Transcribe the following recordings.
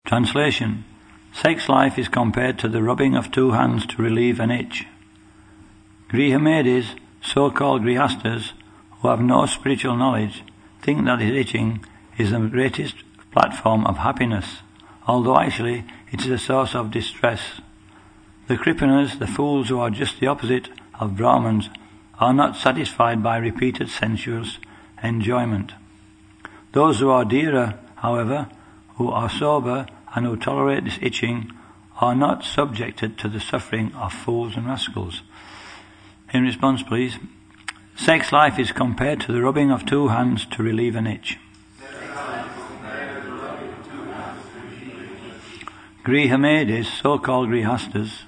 Translation: sex life is compared to the rubbing of two hands to relieve an itch. Grihamedis, so-called grihastas, who have no spiritual knowledge, think that this itching is the greatest platform of happiness, although actually it is a source of distress. The Kripanas, the fools who are just the opposite of Brahmins, are not satisfied by repeated sensuous enjoyment. Those who are dhira, however, who are sober and who tolerate this itching, are not subjected to the suffering of fools and rascals. In response, please. Sex life is compared to the rubbing of two hands to relieve an itch. Grihamedis, so-called grihastas,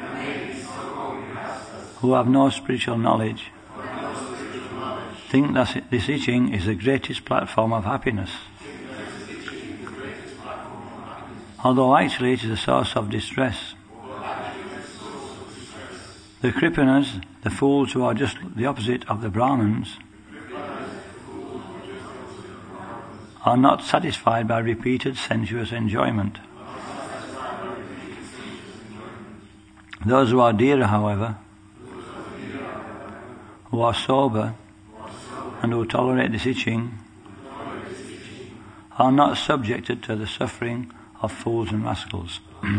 who have no spiritual knowledge, think that this itching is the greatest platform of happiness, although actually it is a source of distress. The Kripanas, the fools who are just the opposite of the Brahmins, are not satisfied by repeated sensuous enjoyment. Those who are dhira, however, who are sober and who tolerate this itching, are not subjected to the suffering of fools and rascals.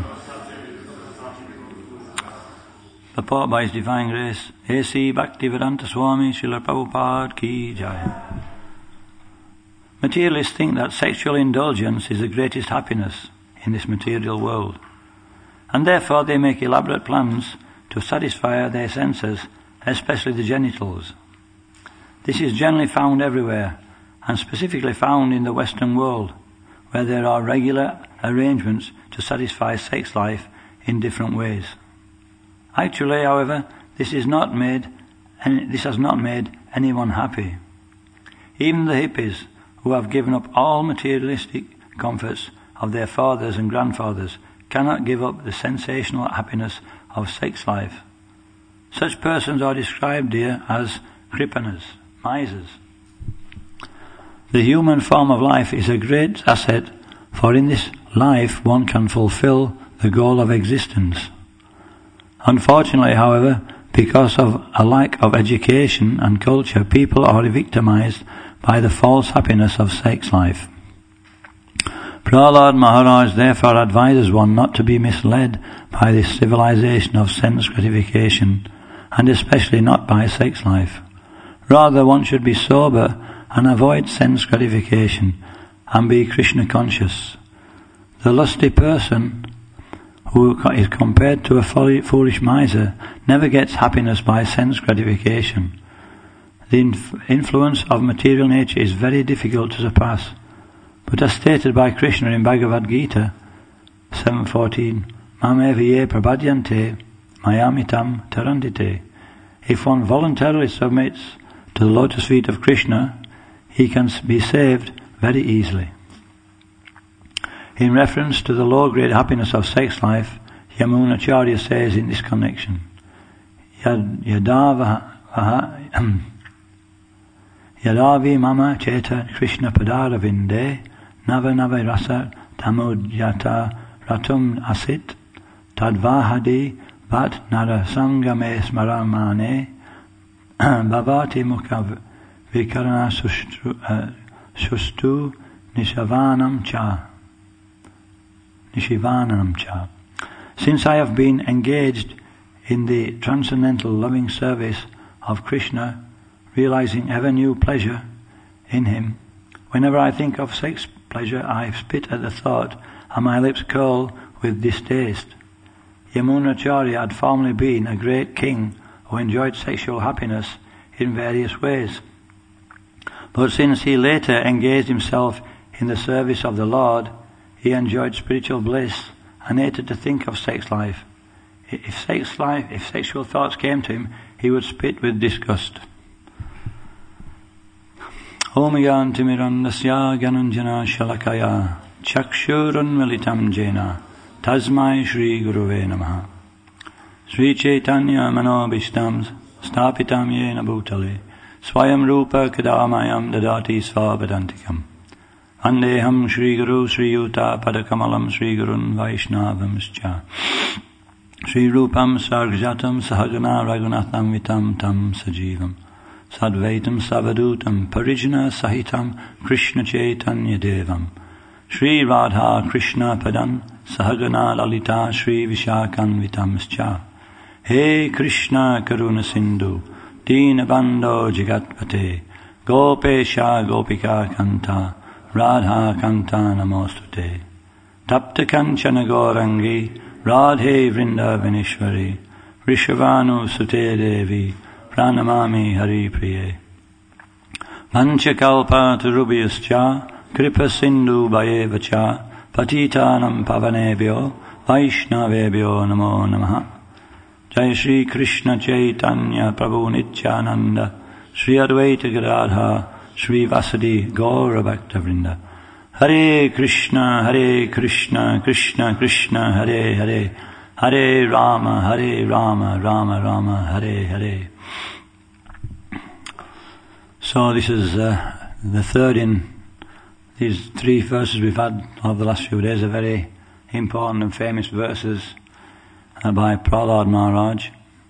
Purport by His Divine Grace, A.C. Bhaktivedanta Swami Srila Prabhupada Ki Jai. Materialists think that sexual indulgence is the greatest happiness in this material world, and therefore they make elaborate plans to satisfy their senses, especially the genitals. This is generally found everywhere, and specifically found in the Western world, where there are regular arrangements to satisfy sex life in different ways. Actually, however, this has not made anyone happy. Even the hippies, who have given up all materialistic comforts of their fathers and grandfathers, cannot give up the sensational happiness of sex life. Such persons are described here as kripanas, misers. The human form of life is a great asset, for in this life one can fulfill the goal of existence. Unfortunately, however, because of a lack of education and culture, people are victimized by the false happiness of sex life. Prahlad Maharaj therefore advises one not to be misled by this civilization of sense gratification, and especially not by sex life. Rather, one should be sober and avoid sense gratification and be Krishna conscious. The lusty person who is compared to a foolish miser never gets happiness by sense gratification. The influence of material nature is very difficult to surpass, but as stated by Krishna in Bhagavad Gita 7:14, Mameviye prabhadyante mayamitam tarandite. If one voluntarily submits to the lotus feet of Krishna, he can be saved very easily. In reference to the low-grade happiness of sex life, Yamunacharya says in this connection, Yadavi mama cheta Krishna padara vinde nava nava rasa tamudjata ratum asit tadvahadi vat nara sangame smaramane bhavati mukha vikarana sustu nishavanam cha. Since I have been engaged in the transcendental loving service of Krishna, realizing ever new pleasure in him, whenever I think of sex pleasure, I spit at the thought, and my lips curl with distaste. Yamunacharya had formerly been a great king who enjoyed sexual happiness in various ways. But since he later engaged himself in the service of the Lord, he enjoyed spiritual bliss and hated to think of sex life. If sexual thoughts came to him, he would spit with disgust. Om Yantimirandasya Gananjana Shalakaya Chakshurunmilitam Jena Tasmai Shri Guruve Namaha. Sri Chaitanya Manobishtam Stapitam Yena Bhutale Swayam Rupa Kadamayam Dadati Svabhadantikam Vandeham Shri Guru Sri Yuta Padakamalam Sri Gurun Vaishnavamscha Sri Rupam Sargjatam Sahagana Raghunatham Vitam Tam Sajivam Sadvaitam Savadutam Parijana Sahitam Krishna Chaitanya Devam Sri Radha Krishna Padan Sahagana Lalita Sri Vishakan Vitamscha He Krishna Karuna Sindhu Dinabando Jagatpate Gopesha Gopika Kanta Radha Kanta Namostute Tapta Kanchana Gaurangi Radhe Vrindavaneshwari Rishavanu Sute Devi Pranamami Hari Priye Manchakalpa Tarubhyascha Kripa Sindhu Bhayevacha Patitanam Pavanebhyo Vaishnavebhyo Namo Namaha Jai Shri Krishna Chaitanya Prabhu Nityananda Shri Advaita Gadadha Shri Vasadi Gaura Bhakta Vrinda Hare Krishna Krishna Krishna Hare Hare Hare Rama Rama Rama Hare Hare. So this is the third in these 3 verses we've had over the last few days, are very important and famous verses by Prahlad Maharaj.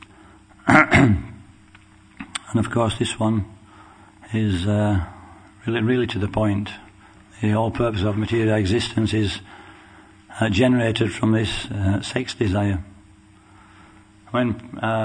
And of course this one is really to the point. The whole purpose of material existence is generated from this sex desire. When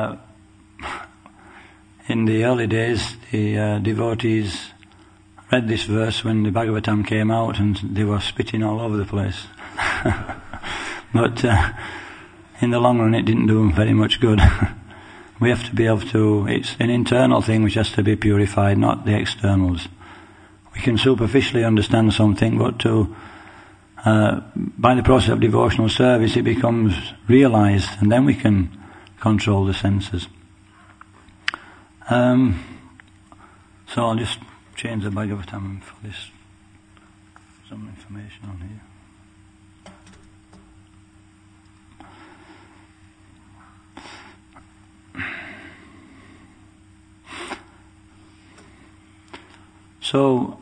in the early days the devotees read this verse when the Bhagavatam came out, and they were spitting all over the place. But in the long run it didn't do very much good. We have to be able to, it's an internal thing which has to be purified, not the externals. We can superficially understand something, but by the process of devotional service it becomes realized, and then we can control the senses. So I'll just change the Bhagavatam for this, some information on here. So,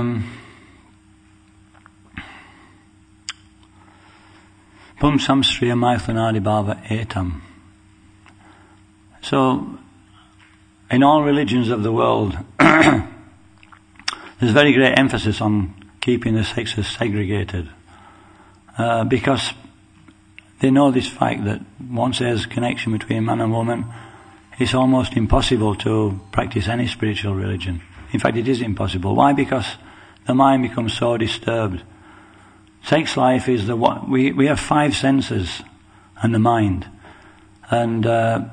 Pumsam Sriya Maithanadi Bhava Etam. So, in all religions of the world, there's very great emphasis on keeping the sexes segregated, because they know this fact that once there's connection between man and woman, it's almost impossible to practice any spiritual religion. In fact, it is impossible. Why? Because the mind becomes so disturbed. Sex life is the one. We have 5 senses and the mind, and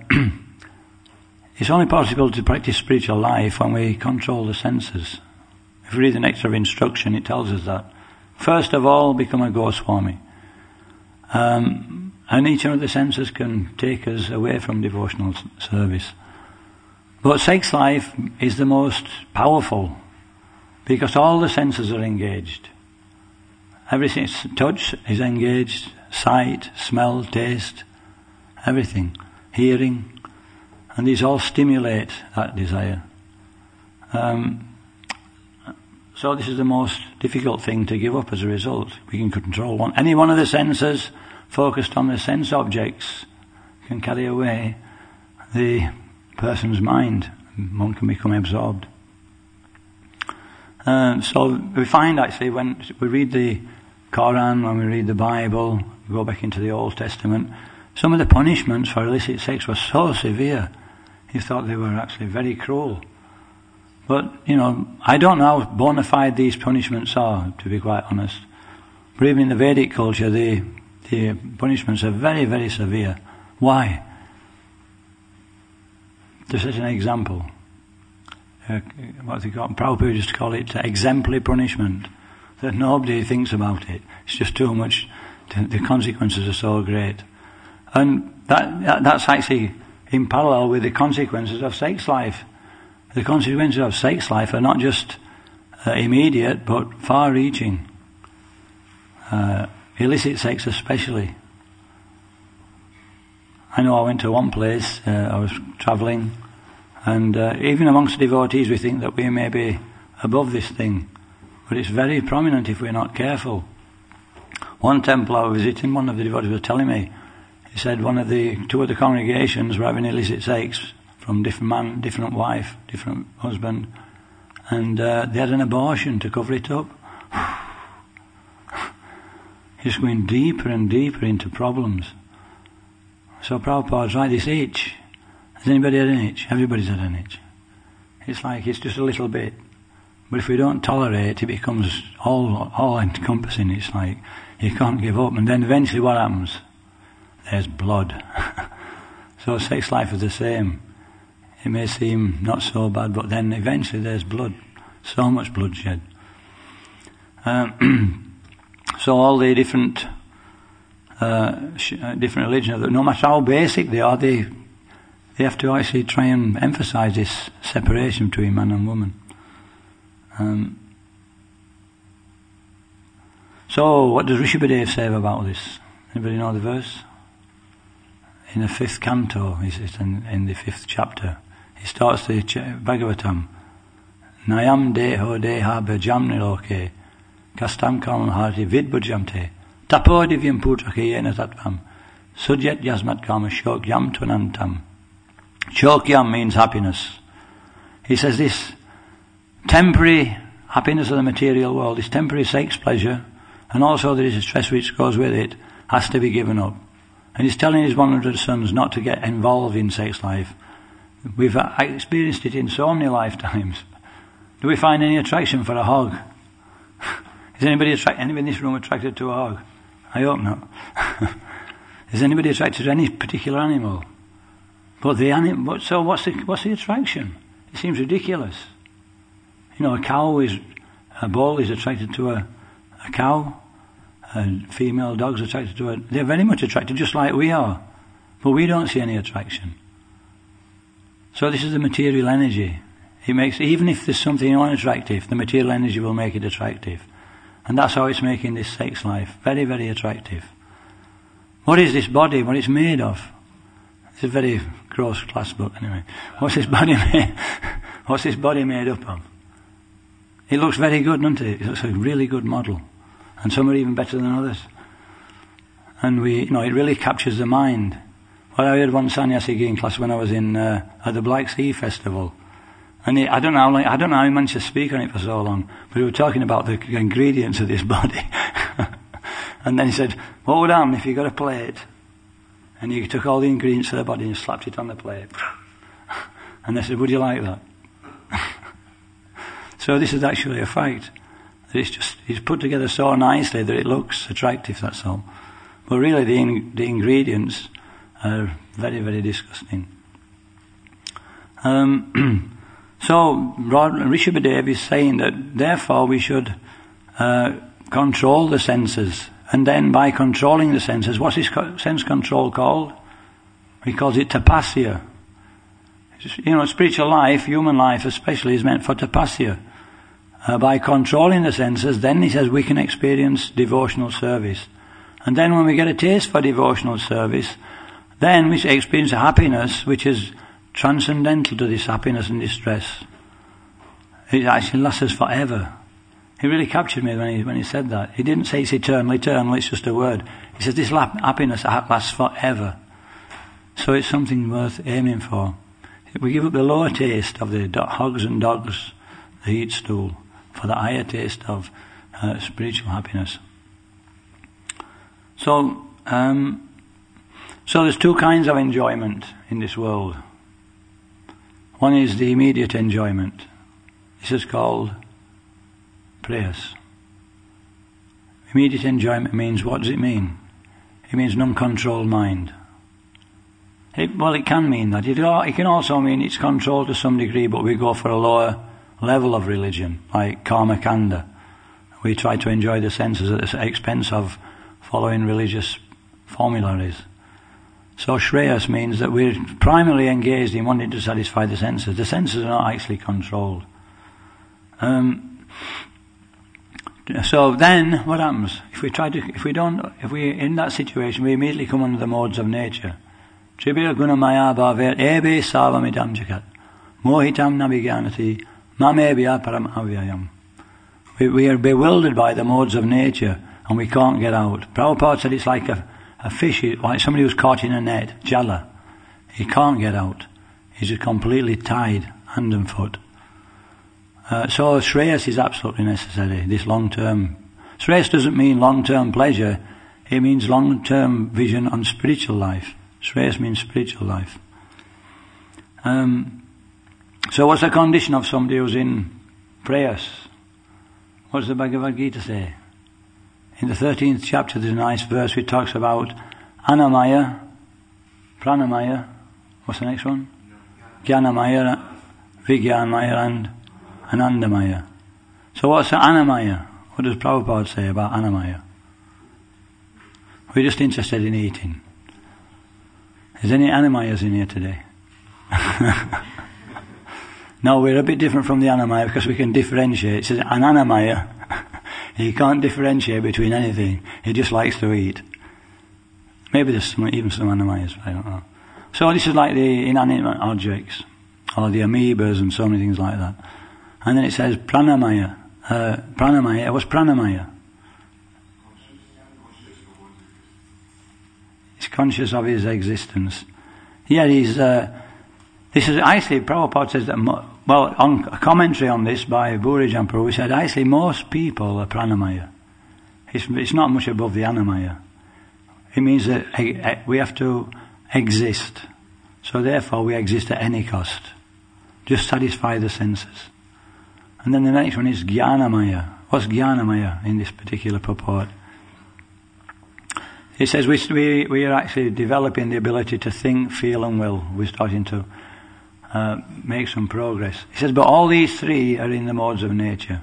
it's only possible to practice spiritual life when we control the senses. If we read the Nectar of Instruction, it tells us that. First of all, become a Goswami. And each one of the senses can take us away from devotional service. But sex life is the most powerful, because all the senses are engaged. Everything, touch is engaged, sight, smell, taste, everything, hearing, and these all stimulate that desire. So this is the most difficult thing to give up as a result. We can control any one of the senses focused on the sense objects can carry away the person's mind. One can become absorbed. So we find actually when we read the Quran, when we read the Bible, we go back into the Old Testament, some of the punishments for illicit sex were so severe, you thought they were actually very cruel. But, I don't know how bona fide these punishments are, to be quite honest. But even in the Vedic culture, the punishments are very, very severe. Why? To set an example, what they call, Prabhupada used to call it exemplary punishment, that nobody thinks about it. It's just too much, the consequences are so great. And that's actually in parallel with the consequences of sex life. The consequences of sex life are not just immediate, but far-reaching. Illicit sex especially. I know I went to one place, I was travelling, and even amongst devotees we think that we may be above this thing. But it's very prominent if we're not careful. One temple I was visiting, one of the devotees was telling me, he said two of the congregations were having illicit sex from different man, different wife, different husband, and they had an abortion to cover it up. Just going deeper and deeper into problems. So Prabhupada's right, this itch. Has anybody had an itch? Everybody's had an itch. It's like it's just a little bit. But if we don't tolerate, it becomes all encompassing. It's like you can't give up. And then eventually what happens? There's blood. So sex life is the same. It may seem not so bad, but then eventually there's blood. So much bloodshed. So all the different religions, no matter how basic they are, they have to actually try and emphasize this separation between man and woman. So what does Rishabhadev say about this? Anybody know the verse? In the 5th canto, it's in the 5th chapter, he starts the Bhagavatam. Nayam deho deha bhajam niloke kastam kalam harti vidbhajamte tapo divyam putrake yena tattvam sujat yasmat kama shokyam tvanantam. Shokyam means happiness. He says this temporary happiness of the material world, this temporary sex pleasure, and also there is a stress which goes with it, has to be given up. And he's telling his 100 sons not to get involved in sex life. We've experienced it in so many lifetimes. Do we find any attraction for a hog? Is anybody in this room attracted to a hog? I hope not. Is anybody attracted to any particular animal? But so what's the attraction? It seems ridiculous. You know, a bull is attracted to a cow, and female dogs are attracted to they're very much attracted, just like we are. But we don't see any attraction. So this is the material energy. It makes, even if there's something unattractive, the material energy will make it attractive. And that's how it's making this sex life very, very attractive. What is this body? What it's made of? It's a very gross class book anyway. What's this body made up of? It looks very good, doesn't it? It looks a really good model. And some are even better than others. And it really captures the mind. Well, I heard one sannyasi in class when I was at the Black Sea Festival. And I don't know how he managed to speak on it for so long, but we were talking about the ingredients of this body. And then he said, what would happen if you got a plate and you took all the ingredients of the body and slapped it on the plate? And they said, would you like that? So this is actually a fact. That it's put together so nicely that it looks attractive, that's all. But really the ingredients are very, very disgusting. So Rishabhadev is saying that therefore we should control the senses, and then by controlling the senses, what's this sense control called? He calls it tapasya. Spiritual life, human life especially, is meant for tapasya. By controlling the senses, then he says we can experience devotional service. And then when we get a taste for devotional service, then we experience a happiness which is transcendental to this happiness and distress. It actually lasts us forever. He really captured me when he said that. He didn't say it's eternal, it's just a word. He says this happiness lasts forever. So it's something worth aiming for. We give up the lower taste of the hogs and dogs, the heat stool, for the higher taste of spiritual happiness. So there's two kinds of enjoyment in this world. One is the immediate enjoyment. This is called prayers. Immediate enjoyment means, what does it mean? It means non-controlled mind. It can mean that. It can also mean it's controlled to some degree, but we go for a lower level of religion, like karma kanda. We try to enjoy the senses at the expense of following religious formularies. So Shreyas means that we're primarily engaged in wanting to satisfy the senses. The senses are not actually controlled. So then, what happens? If we're in that situation, we immediately come under the modes of nature. Tribir guna maya bhaver ebe savamidam jagat mohitam nabhigyanati mamebhya param avyayam. We are bewildered by the modes of nature and we can't get out. Prabhupada said it's like a fish, like somebody who's caught in a net, jala. He can't get out. He's just completely tied, hand and foot. So Shreyas is absolutely necessary, this long-term. Shreyas doesn't mean long-term pleasure, it means long-term vision on spiritual life. Shreyas means spiritual life. So what's the condition of somebody who's in prayers? What does the Bhagavad Gita say? In the 13th chapter there's a nice verse which talks about Annamaya, Pranamaya, what's the next one? Jnanamaya, Vijnanamaya and Anandamaya. So what's the Annamaya? What does Prabhupada say about Annamaya? We're just interested in eating. Is any Annamayas in here today? No, we're a bit different from the Annamaya because we can differentiate. It says an Annamaya, he can't differentiate between anything. He just likes to eat. Maybe there's even some Annamayas, I don't know. So this is like the inanimate objects, or the amoebas and so many things like that. And then it says Pranamaya. Pranamaya, what's Pranamaya? He's conscious of his existence. Yeah, this is actually, Prabhupada says that, on a commentary on this by Burijan Prabhu, he said actually most people are Pranamaya. It's not much above the Annamaya. It means that we have to exist. So therefore we exist at any cost. Just satisfy the senses. And then the next one is Jnanamaya. What's Jnanamaya in this particular purport? It says we are actually developing the ability to think, feel and will. We're starting to make some progress. He says, but all these three are in the modes of nature.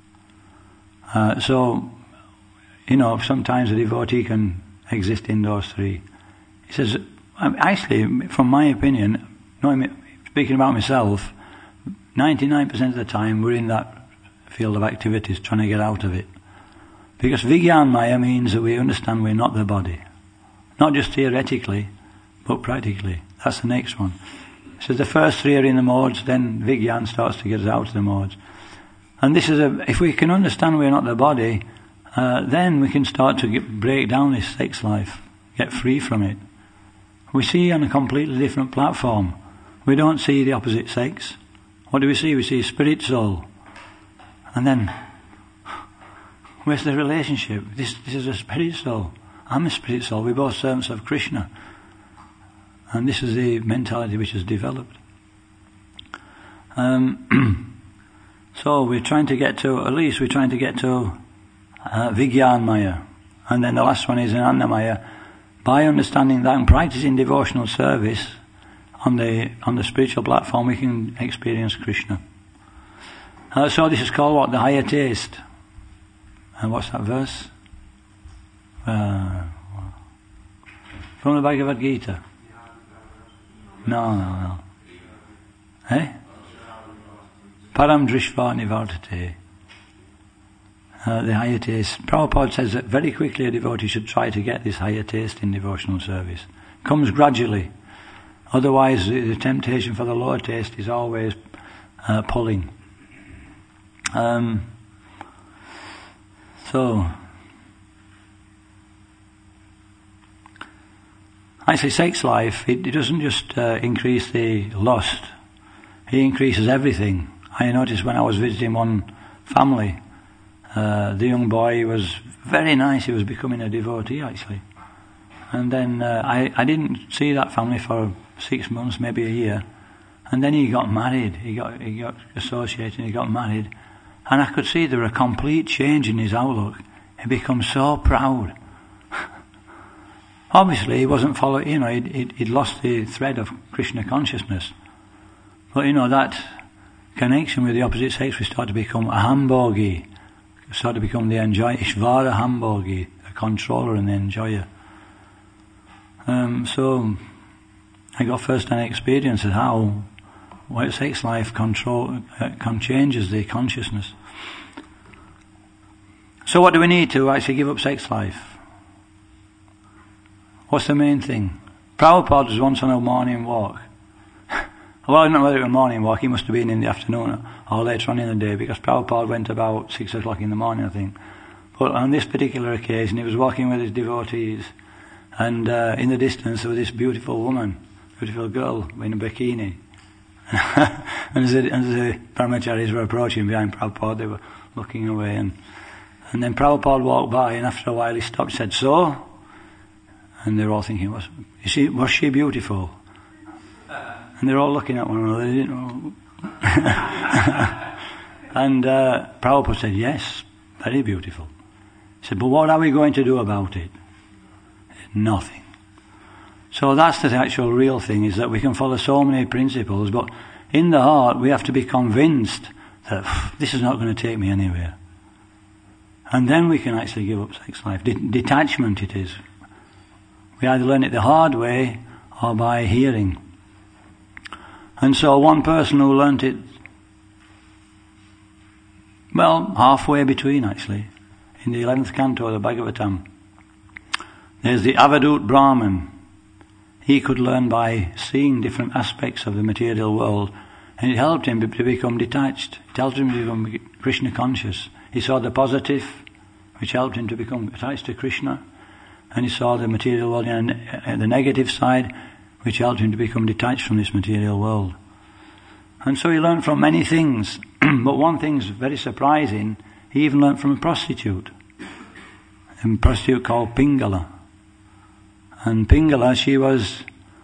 So, sometimes a devotee can exist in those three. He says, actually, from my opinion, speaking about myself, 99% of the time we're in that field of activities trying to get out of it. Because Vijnanamaya means that we understand we're not the body. Not just theoretically, but practically. That's the next one. So the first three are in the modes, then Vijnan starts to get us out of the modes. And this is if we can understand we're not the body, then we can start to break down this sex life, get free from it. We see on a completely different platform. We don't see the opposite sex. What do we see? We see spirit soul. And then, where's the relationship? This is a spirit soul. I'm a spirit soul. We're both servants of Krishna. And this is the mentality which is developed. So we're trying to get to Vijnanamaya. And then the last one is Anandamaya. By understanding that and practicing devotional service on the spiritual platform, we can experience Krishna. So this is called what? The higher taste. And what's that verse? From the Bhagavad Gita. No. Param drishva nivartate. The higher taste. Prabhupada says that very quickly a devotee should try to get this higher taste in devotional service. It comes gradually. Otherwise the temptation for the lower taste is always pulling. So actually sex life, it doesn't just increase the lust, it increases everything. I noticed when I was visiting one family, the young boy was very nice, he was becoming a devotee actually. And then I didn't see that family for 6 months, maybe a year. And then he got married, he got associated, he got married. And I could see there was a complete change in his outlook. He became so proud. Obviously he wasn't following, he'd lost the thread of Krishna consciousness. But that connection with the opposite sex, we start to become ahambhogi. We start to become the enjoyer, Ishvara hambhogi, the controller and the enjoyer. So I got first-hand experience of how sex life changes the consciousness. So what do we need to actually give up sex life? What's the main thing? Prabhupada was once on a morning walk Well, I don't know whether it was a morning walk, he must have been in the afternoon or later on in the day, because Prabhupada went about 6 o'clock in the morning, I think. But on this particular occasion, he was walking with his devotees, and in the distance there was this beautiful woman, beautiful girl in a bikini. and as the brahmacharis were approaching behind Prabhupada, they were looking away, and then Prabhupada walked by, and after a while he stopped and said, "So?" And they were all thinking, was she beautiful? And they're all looking at one another, they didn't know. And Prabhupada said, "Yes, very beautiful." He said, "But what are we going to do about it?" Nothing. So that's the actual real thing, is that we can follow so many principles, but in the heart we have to be convinced that this is not going to take me anywhere. And then we can actually give up sex life. Detachment it is. We either learn it the hard way or by hearing. And so one person who learnt it, well, halfway between actually, in the 11th canto of the Bhagavatam, there's the Avadut Brahman. He could learn by seeing different aspects of the material world, and it helped him to become detached. It helped him to become Krishna conscious. He saw the positive, which helped him to become attached to Krishna, and he saw the material world and the negative side, which helped him to become detached from this material world. And so he learned from many things, but one thing's very surprising, he even learned from a prostitute called Pingala. And Pingala, she was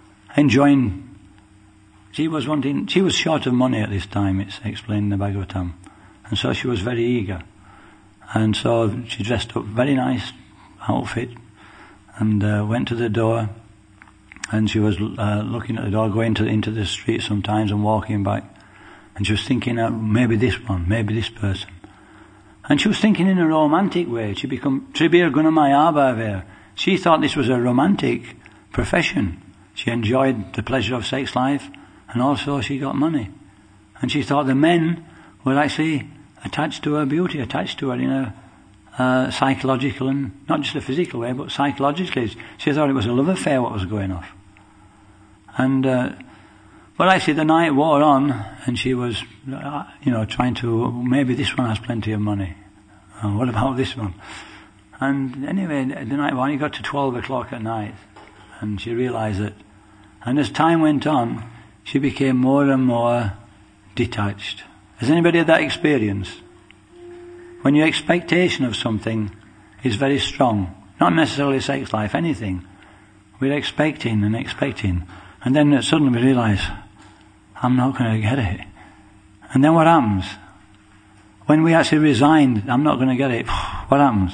short of money at this time, it's explained in the Bhagavatam. And so she was very eager. And so she dressed up very nice outfit and went to the door, and she was looking at the door, going into the street sometimes and walking back. And she was thinking, maybe this one, maybe this person. And she was thinking in a romantic way. She became Tribir Gunamaya Bhaver. She thought this was a romantic profession. She enjoyed the pleasure of sex life, and also she got money. And she thought the men were actually attached to her beauty, attached to her in a psychological and not just a physical way, but psychologically. She thought it was a love affair what was going off. And but actually the night wore on, and she was, trying to, maybe this one has plenty of money. What about this one? And anyway, the night wore on, it got to 12 o'clock at night, and she realised it. And as time went on, she became more and more detached. Has anybody had that experience? When your expectation of something is very strong, not necessarily sex life, anything, we're expecting, and then suddenly we realise, I'm not going to get it. And then what happens? When we actually resigned, I'm not going to get it, what happens?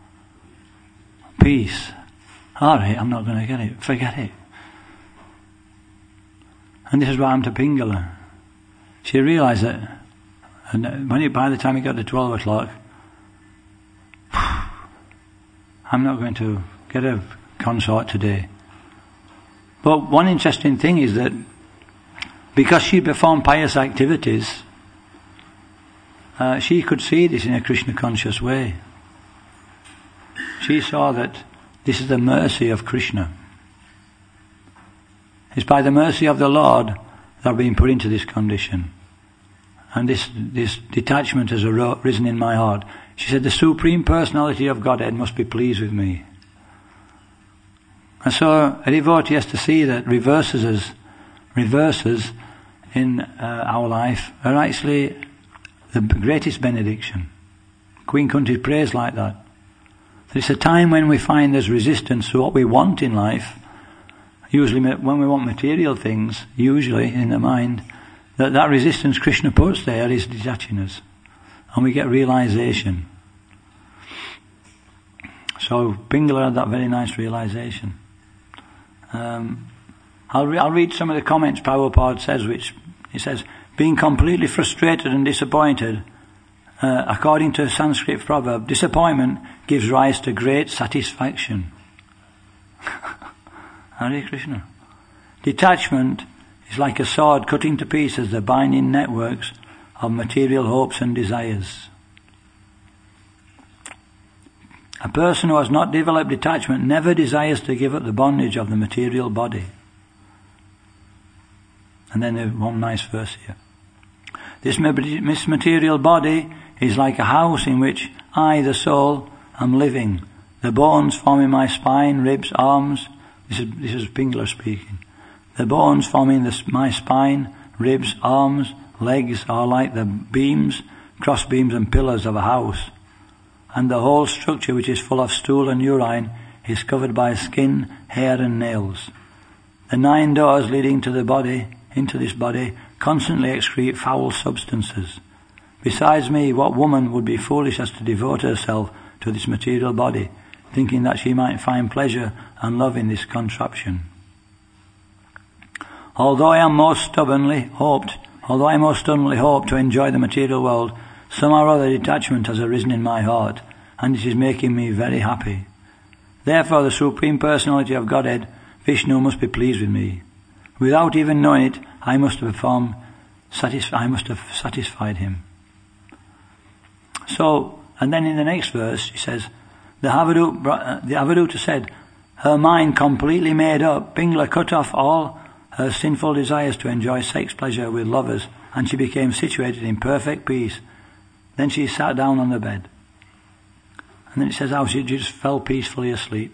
Peace. Alright, I'm not going to get it, forget it. And this is what happened to Pingala. She realised that, and by the time it got to 12 o'clock, I'm not going to get a consort today. But one interesting thing is that because she performed pious activities, she could see this in a Krishna conscious way. She saw that this is the mercy of Krishna. It's by the mercy of the Lord that I've been put into this condition. And this detachment has arisen in my heart. She said, the Supreme Personality of Godhead must be pleased with me. And so a devotee has to see that reverses in our life are actually the greatest benediction. Queen Kunti prays like that. It's a time when we find there's resistance to what we want in life. Usually when we want material things, usually in the mind, that resistance Krishna puts there is detaching us. And we get realization. So Pingala had that very nice realization. I'll read some of the comments Prabhupada says, which he says, being completely frustrated and disappointed, according to a Sanskrit proverb, disappointment gives rise to great satisfaction. Hare Krishna. Detachment is like a sword cutting to pieces the binding networks of material hopes and desires. A person who has not developed detachment never desires to give up the bondage of the material body. And then there's one nice verse here. This material body is like a house in which I, the soul, am living. The bones forming my spine, ribs, arms. This is Pingler speaking. The bones forming my spine, ribs, arms, legs are like the beams, cross beams and pillars of a house. And the whole structure, which is full of stool and urine, is covered by skin, hair and nails. The 9 doors leading to the body, into this body, constantly excrete foul substances. Besides me, what woman would be foolish as to devote herself to this material body, thinking that she might find pleasure and love in this contraption? Although I most stubbornly hoped to enjoy the material world, somehow or other detachment has arisen in my heart, and it is making me very happy. Therefore the Supreme Personality of Godhead, Vishnu, must be pleased with me. Without even knowing it, I must have satisfied him. So, and then in the next verse, he says, the Avaduta said, her mind completely made up, Pingla cut off all her sinful desires to enjoy sex pleasure with lovers, and she became situated in perfect peace. Then she sat down on the bed. And then it says how she just fell peacefully asleep.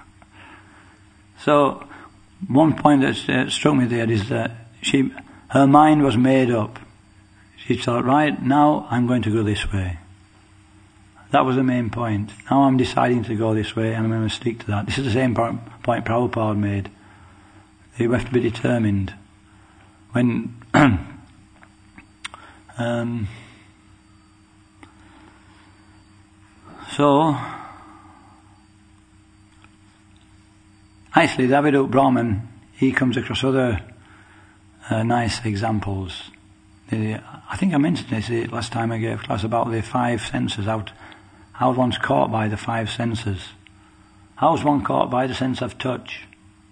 So, one point that struck me there is that her mind was made up. She thought, right, now I'm going to go this way. That was the main point. Now I'm deciding to go this way and I'm going to stick to that. This is the same point Prabhupada made. You have to be determined. When so actually the Avadut Brahman, he comes across other nice examples. I think I mentioned this last time I gave class about the 5 senses, how one's caught by the 5 senses. How is one caught by the sense of touch?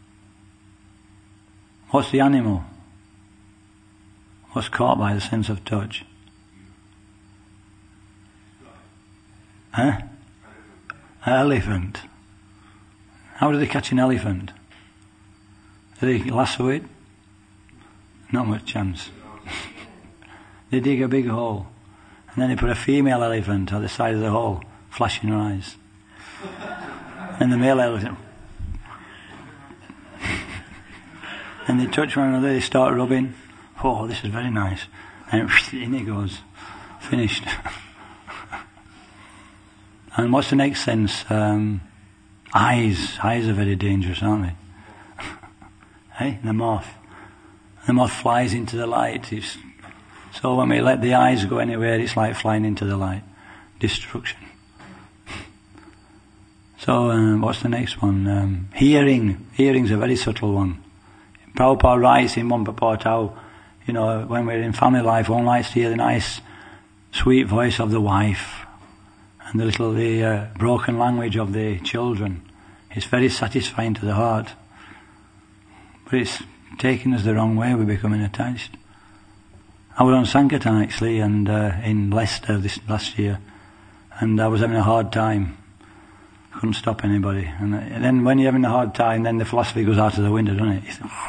What's the animal? What's caught by the sense of touch? Huh? An elephant. How do they catch an elephant? Do they lasso it? Not much chance. They dig a big hole, and then they put a female elephant at the side of the hole, flashing her eyes. And the male elephant. And they touch one another, they start rubbing. Oh, this is very nice. And in it goes. Finished. And what's the next sense? Eyes. Eyes are very dangerous, aren't they? Hey, the moth. The moth flies into the light. So when we let the eyes go anywhere, it's like flying into the light. Destruction. So what's the next one? Hearing. Hearing's a very subtle one. Prabhupada writes in one purport how, when we're in family life, one likes to hear the nice, sweet voice of the wife and the broken language of the children. It's very satisfying to the heart. But it's taken us the wrong way, we're becoming attached. I was on Sankirtan actually, and in Leicester this last year, and I was having a hard time. I couldn't stop anybody. And then when you're having a hard time, then the philosophy goes out of the window, doesn't it? You think,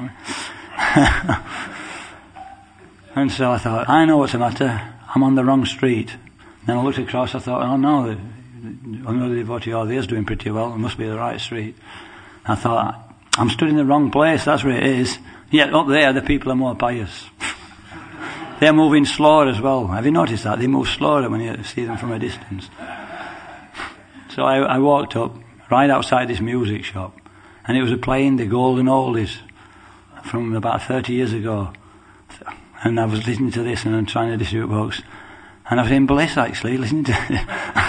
and so I thought, I know what's the matter. I'm on the wrong street. Then I looked across, I thought, oh no, another devotee over there is doing pretty well. It must be the right street. I thought, I'm stood in the wrong place, that's where it is. Yet up there, the people are more pious. They're moving slower as well. Have you noticed that? They move slower when you see them from a distance. So I walked up, right outside this music shop, and it was playing the golden oldies from about 30 years ago. And I was listening to this and I'm trying to distribute books. And I was in bliss actually, listening to it.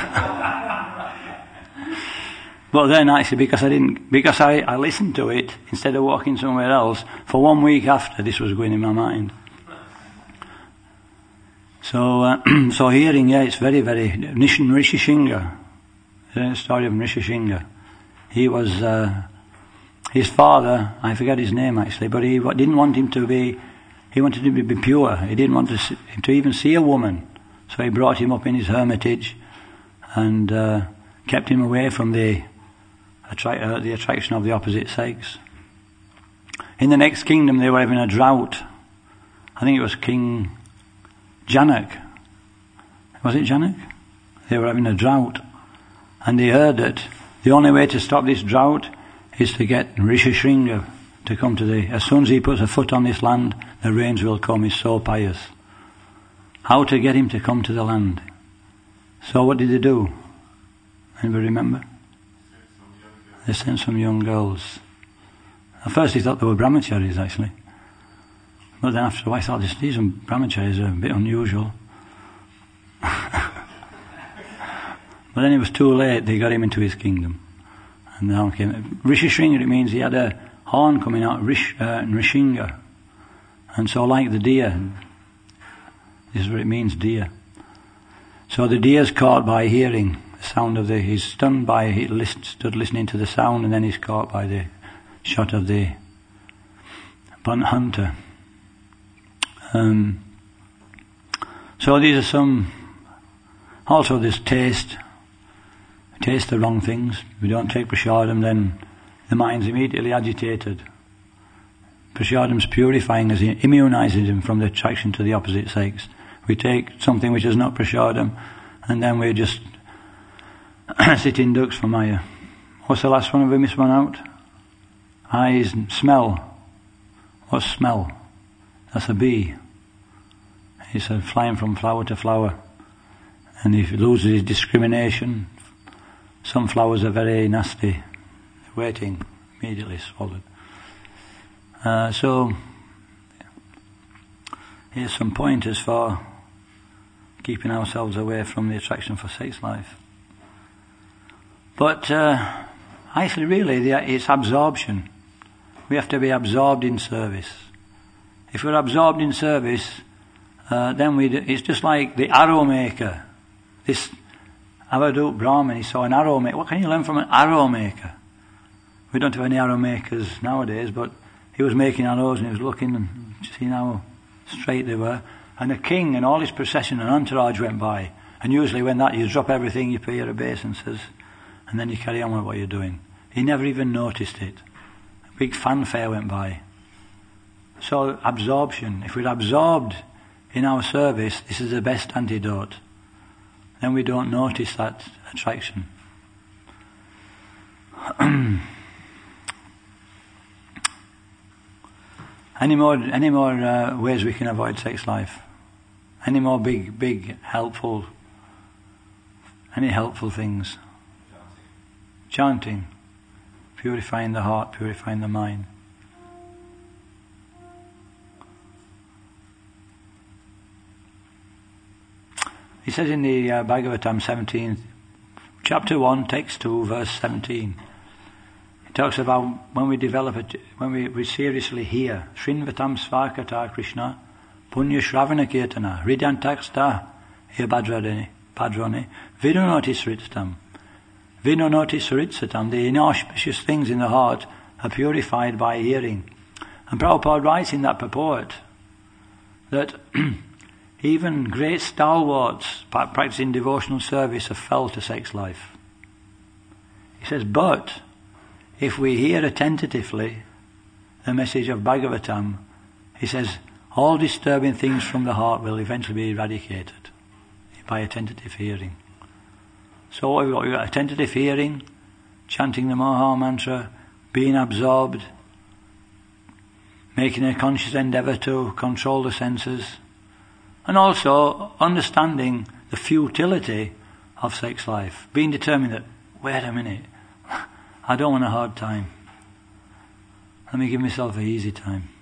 But then actually, because I listened to it instead of walking somewhere else, for 1 week after, this was going in my mind. So hearing, it's very, very... Rishishinga, the story of Rishishinga. He was... his father, I forget his name actually, but he didn't want him to be... He wanted him to be pure. He didn't want to even see a woman. So he brought him up in his hermitage and kept him away from the attraction of the opposite sex. In the next kingdom they were having a drought. I think it was King Janak. Was it Janak? They were having a drought. And they heard that the only way to stop this drought is to get Rishishringa to come to as soon as he puts a foot on this land, the rains will come. He's so pious. How to get him to come to the land? So what did they do? Anybody remember? They sent some young girls. At first he thought they were brahmacharis actually. But then after a while I thought these brahmacharis are a bit unusual. But then it was too late. They got him into his kingdom. And now came Rishishringa. It means he had a horn coming out, Rishinga. And so like the deer, this is what it means, deer. So the deer's caught by hearing the sound of he's stunned by, stood listening to the sound, and then he's caught by the shot of the bunt hunter. So these are some, also this taste the wrong things. If we don't take prasadam, then the mind's immediately agitated. Prasadam's purifying us, immunizing him from the attraction to the opposite sex. We take something which is not prasadam, and then we just sitting ducks for Maya. What's the last one? Have we missed one out? Eyes, smell. What's smell? That's a bee. He's flying from flower to flower. And if he loses his discrimination, some flowers are very nasty. Waiting, immediately swallowed. So, here's some pointers for keeping ourselves away from the attraction for sex life. But actually, really, it's absorption. We have to be absorbed in service. If we're absorbed in service, then it's just like the arrow maker. This Avadut Brahmin, he saw an arrow maker. What can you learn from an arrow maker? We don't have any arrow makers nowadays, but he was making arrows and he was looking and seeing how straight they were. And the king and all his procession and entourage went by. And usually when you drop everything, you pay your obeisances, and then you carry on with what you're doing. He never even noticed it. A big fanfare went by. So absorption. If we're absorbed in our service, this is the best antidote. Then we don't notice that attraction. Any more ways we can avoid sex life? Any more big helpful things? Chanting, purifying the heart, purifying the mind. He says in the Bhagavatam 17, chapter 1, text 2, verse 17. He talks about when we seriously hear Shrinvatam Svakata Krishna Punya Shravana Kirtana Hridyantaksta Padrone Vidunoti Sritsatam Vidunoti Sritsatam. The inauspicious things in the heart are purified by hearing. And Prabhupada writes in that purport that even great stalwarts practicing devotional service have fell to sex life. He says, but if we hear attentively the message of Bhagavatam, he says, all disturbing things from the heart will eventually be eradicated by attentive hearing. So what we've got attentive hearing, chanting the Maha Mantra, being absorbed, making a conscious endeavour to control the senses, and also understanding the futility of sex life. Being determined that, wait a minute, I don't want a hard time. Let me give myself an easy time.